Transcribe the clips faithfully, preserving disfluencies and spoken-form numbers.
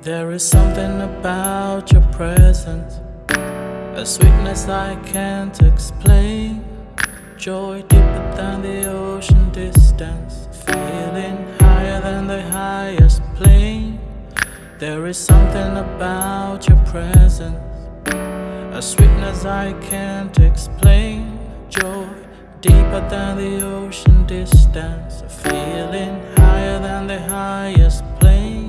There is something about your presence, a sweetness I can't explain. Joy deeper than the ocean distance, feeling higher than the highest plane. There is something about your presence, a sweetness I can't explain. Joy deeper than the ocean distance, a feeling higher than the highest plane.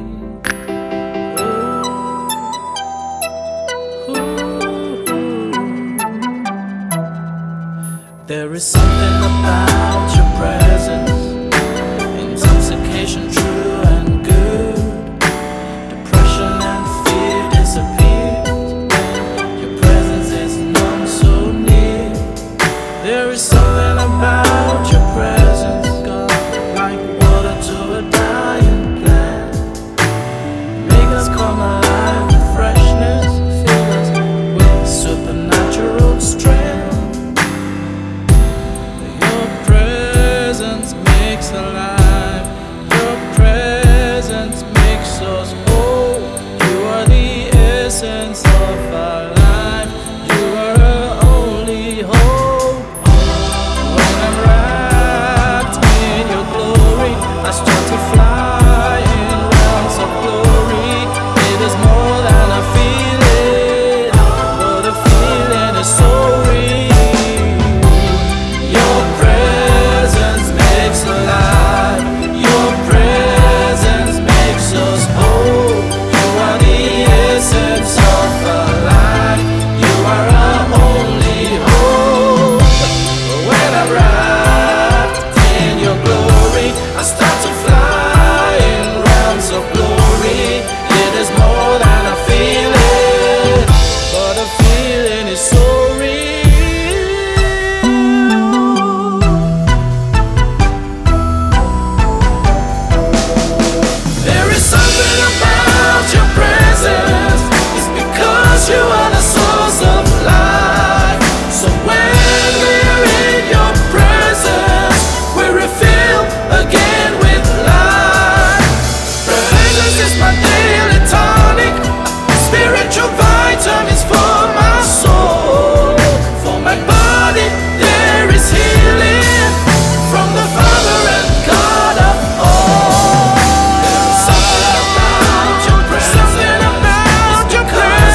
There is something about your presence, intoxication true and good. Depression and fear disappear when your presence is known so near. There is something about your presence, God, like water to a dying plant. Make us come alive with freshness, fill us with supernatural strength. Makes alive. Your presence makes us whole. You are the essence of our life. You are our only hope. When I'm wrapped in your glory, I start to fly in realms of glory. It is more than a feeling, but the feeling is so real. Your presence makes alive. Your presence makes us whole. You are the essence of our life. You are our only hope. When I'm wrapped in your glory, I start to fly in realms of glory. It is more than a feeling, but the feeling is so real. You are the source of life. So when we're in your presence, we refill again with life. Presence is my daily tonic, spiritual vitamins for my soul. For my body there is healing from the Father and God of all. There is something about your presence, something about your presence.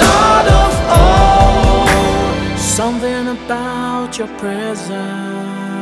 Something about your presence.